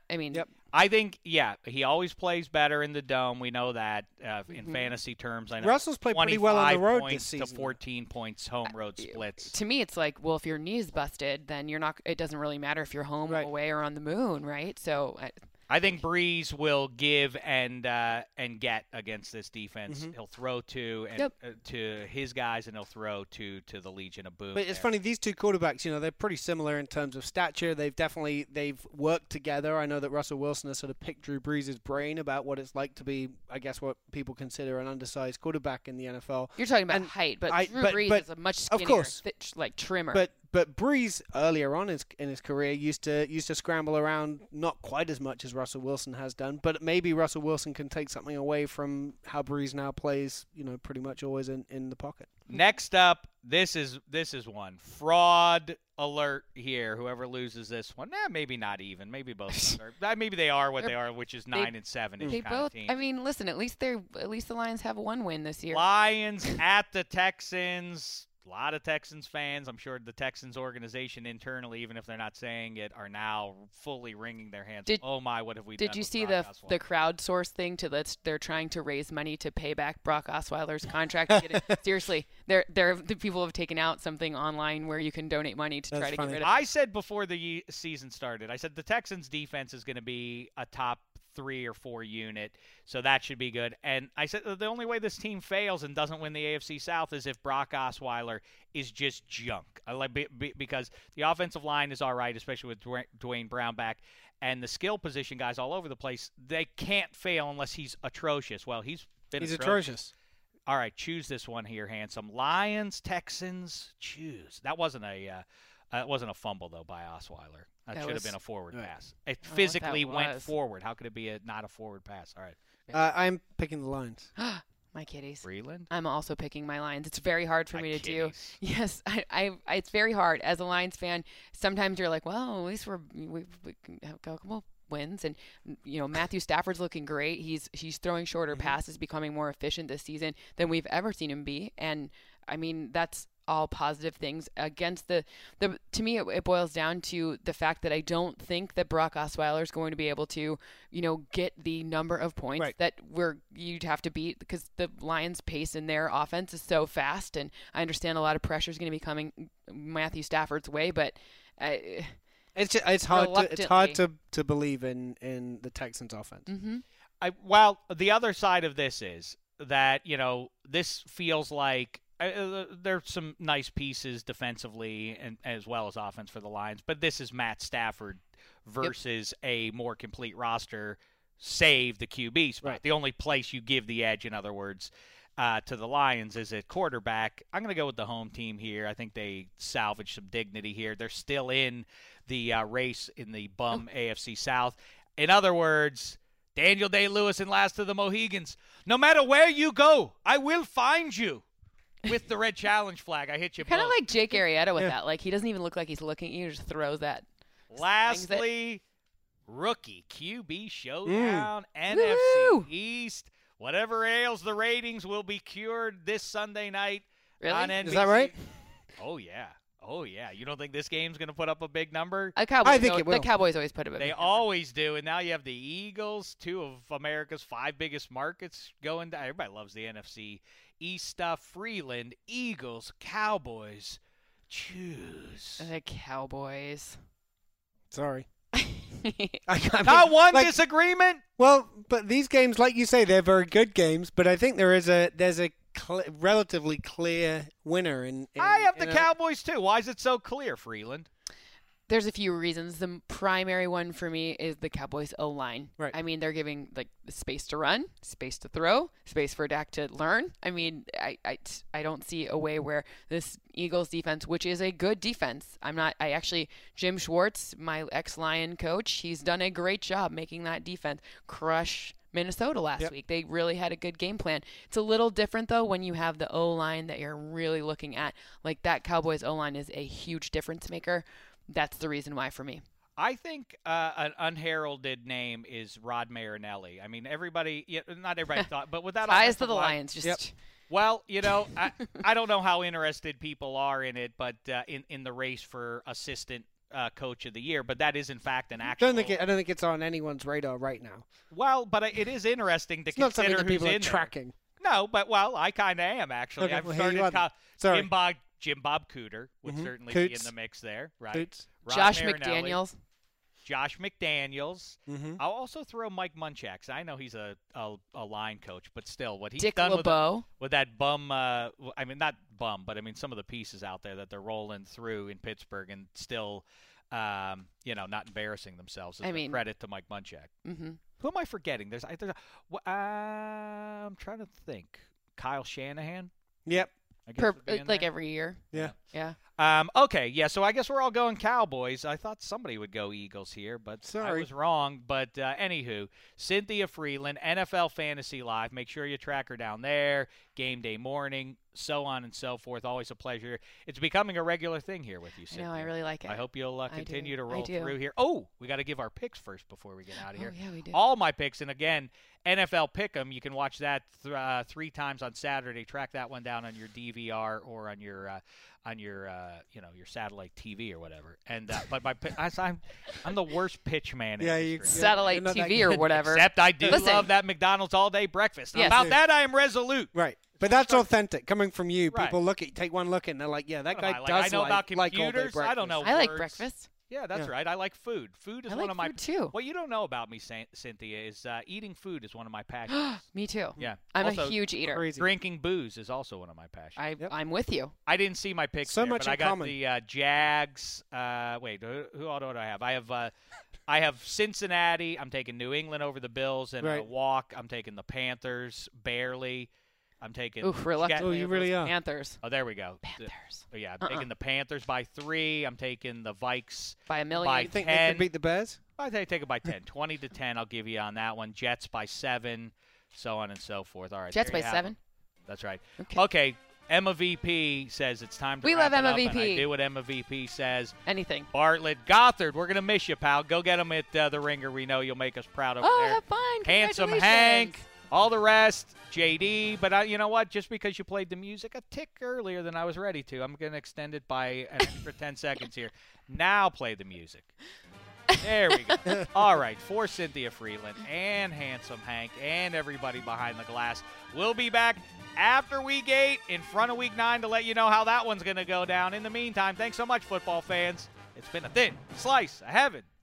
I think, he always plays better in the dome. We know that in fantasy terms. I know Russell's played pretty well on the road this season. To 14 points home road splits. To me, it's like, well, if your knee's busted, then it doesn't really matter if you're home, away, or on the moon, right? So I think Brees will give and get against this defense. He'll throw to his guys, and he'll throw to the Legion of Boom. But it's funny, these two quarterbacks, they're pretty similar in terms of stature. They've worked together. I know that Russell Wilson has sort of picked Drew Brees' brain about what it's like to be, I guess, what people consider an undersized quarterback in the NFL. You're talking about height, but Drew Brees is a much skinnier, trimmer. But Brees earlier on in his career used to scramble around, not quite as much as Russell Wilson has done. But maybe Russell Wilson can take something away from how Brees now plays. Pretty much always in the pocket. Next up, this is one fraud alert here. Whoever loses this one, maybe not even. Maybe both. Maybe they are what they are, which is 9-7. They both. I mean, listen. At least the Lions have one win this year. Lions at the Texans. A lot of Texans fans, I'm sure the Texans organization internally, even if they're not saying it, are now fully wringing their hands. Oh my, what have we done? Did you see the crowdsource thing they're trying to raise money to pay back Brock Osweiler's contract? Seriously, the people have taken out something online where you can donate money to try to get rid of it. I said before the season started, I said the Texans defense is going to be a top 3 or 4 unit, so that should be good. And I said the only way this team fails and doesn't win the AFC South is if Brock Osweiler is just junk. Because the offensive line is all right, especially with Dwayne Brown back, and the skill position guys all over the place. They can't fail unless he's atrocious. Well, he's atrocious. All right, choose this one here, handsome. Lions, Texans, choose. That wasn't a fumble though by Osweiler. That should have been a forward pass. It physically went forward. How could it be not a forward pass? All right. I'm picking the Lions. My kitties. Freeland? I'm also picking my Lions. It's very hard for me to do. Yes, it's very hard. As a Lions fan, sometimes you're like, well, at least we have a couple wins. And, Matthew Stafford's looking great. He's throwing shorter passes, becoming more efficient this season than we've ever seen him be. And, I mean, that's all positive things against the to me, it boils down to the fact that I don't think that Brock Osweiler is going to be able to, get the number of points that you'd have to beat, because the Lions' pace in their offense is so fast, and I understand a lot of pressure is going to be coming Matthew Stafford's way, but it's hard to believe in the Texans' offense. Mm-hmm. Well, the other side of this is that this feels like there's some nice pieces defensively and as well as offense for the Lions, but this is Matt Stafford versus a more complete roster, save the QB spot. Right. The only place you give the edge, in other words, to the Lions is at quarterback. I'm going to go with the home team here. I think they salvage some dignity here. They're still in the race in the bum AFC South. In other words, Daniel Day-Lewis and Last of the Mohegans. No matter where you go, I will find you. With the red challenge flag, I hit you. Kind of like Jake Arrieta with that. Like, he doesn't even look like he's looking at you. Just throws that. Lastly, rookie QB showdown, NFC East. Whatever ails the ratings will be cured this Sunday night on NBC. Is that right? Oh, yeah. Oh, yeah. You don't think this game's going to put up a big number? I think it will. The Cowboys always put up a big number. They always do, and now you have the Eagles, 2 of America's 5 biggest markets going down. Everybody loves the NFC East stuff. Freeland, Eagles, Cowboys. Choose. The Cowboys. Sorry. Not one disagreement? Well, but these games, like you say, they're very good games, but I think there's a relatively clear winner. I have the Cowboys, too. Why is it so clear, Freeland? There's a few reasons. The primary one for me is the Cowboys O-line. Right. I mean, they're giving space to run, space to throw, space for Dak to learn. I mean, I don't see a way where this Eagles defense, which is a good defense, Jim Schwartz, my ex-Lion coach, he's done a great job making that defense crush Minnesota last week. They really had a good game plan. It's a little different, though, when you have the O-line that you're really looking at. Like, that Cowboys O-line is a huge difference maker. That's the reason why for me. I think an unheralded name is Rod Marinelli. I mean, not everybody thought, but with that ties to the Lions, just. Well, I don't know how interested people are in it, but in the race for assistant coach of the year, but that is in fact an actual. I don't think it's on anyone's radar right now. Well, but it is interesting to consider not something that people who's are tracking. No, but I kind of am actually. Okay, I've started. Jim Bob Cooter would certainly be in the mix there, right? Josh McDaniels. Josh McDaniels. Mm-hmm. I'll also throw Mike Munchak. I know he's a line coach, but still, what he's Dick done LeBeau. with that bum. I mean, not bum, but I mean some of the pieces out there that they're rolling through in Pittsburgh and still, not embarrassing themselves. Credit to Mike Munchak. Mm-hmm. Who am I forgetting? I'm trying to think. Kyle Shanahan. Yep. Every year. Yeah. Okay, yeah, so I guess we're all going Cowboys. I thought somebody would go Eagles here, but I was wrong. But anywho, Cynthia Freeland, NFL Fantasy Live. Make sure you track her down there. Game day morning, so on and so forth. Always a pleasure. It's becoming a regular thing here with you, Cynthia. I know, I really like it. I hope you'll continue to roll through here. Oh, we got to give our picks first before we get out of here. Oh, yeah, we do. All my picks, and again, NFL Pick'em. You can watch that 3 times on Saturday. Track that one down on your DVR or on your your satellite TV or whatever. And but I'm the worst pitch man. Satellite TV or whatever. Except I do love that McDonald's all day breakfast. Yes. About that I am resolute. Right. But that's authentic coming from you. People take one look and they're like, yeah, that guy does I know about computers. Like all day breakfast. I don't know. I like breakfast. Yeah, that's right. I like food. Food is one of my. Food too. What you don't know about me, Cynthia, is eating food is one of my passions. Me too. Yeah. I'm also, a huge eater. Crazy. Drinking booze is also one of my passions. I'm with you. I didn't see my picks so much but I got common. the Jags. Wait, who all do I have? I have Cincinnati. I'm taking New England over the Bills and a walk. I'm taking the Panthers barely. I'm taking. Reluctantly. You really are. Panthers. Oh, there we go. Panthers. Yeah, I'm taking the Panthers by 3. I'm taking the Vikes by 1 million. By you think 10. they could beat the Bears? I take it by 10. 20-10. I'll give you on that one. Jets by 7. So on and so forth. All right. Jets by 7. That's right. Okay. Emma VP says it's time to. We love Emma VP. I do what Emma VP says. Anything. Bartlett Gothard, we're gonna miss you, pal. Go get him at the Ringer. We know you'll make us proud over there. Have fun. Handsome Hank. All the rest, JD. But you know what? Just because you played the music a tick earlier than I was ready to, I'm going to extend it by an extra 10 seconds here. Now play the music. There we go. All right, for Cynthia Freeland and Handsome Hank and everybody behind the glass, we'll be back after Week 8 in front of Week 9 to let you know how that one's going to go down. In the meantime, thanks so much, football fans. It's been a thin slice of heaven.